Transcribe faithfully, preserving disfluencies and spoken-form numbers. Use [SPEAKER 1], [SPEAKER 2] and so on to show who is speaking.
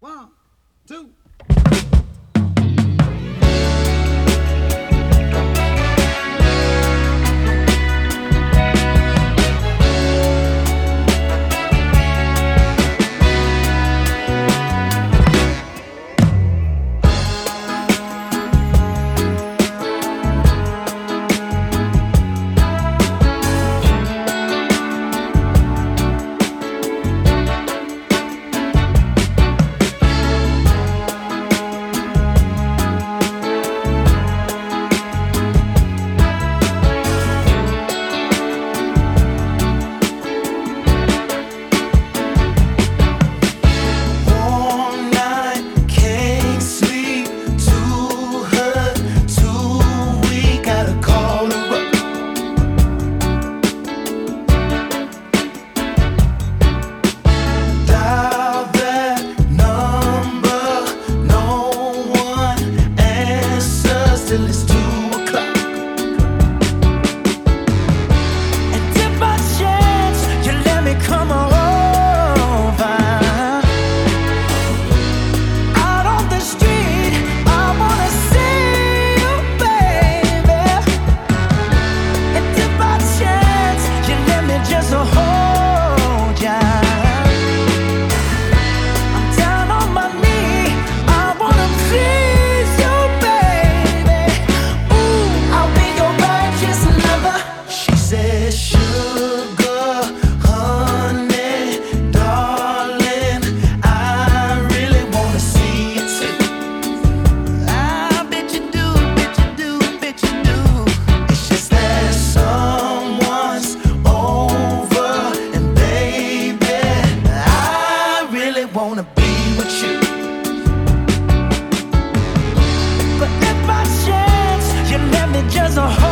[SPEAKER 1] One, two. Till it's two o'clock. And if by chance you let me come over out on the street, I wanna see you, baby. And if by chance you let me just hold ya, I'm down on my knee, I wanna please you. Sugar, honey, darling, I really wanna see you too. I bet you do, bet you do, bet you do. It's just that someone's over, and baby, I really wanna be with you. But if by chance you let me just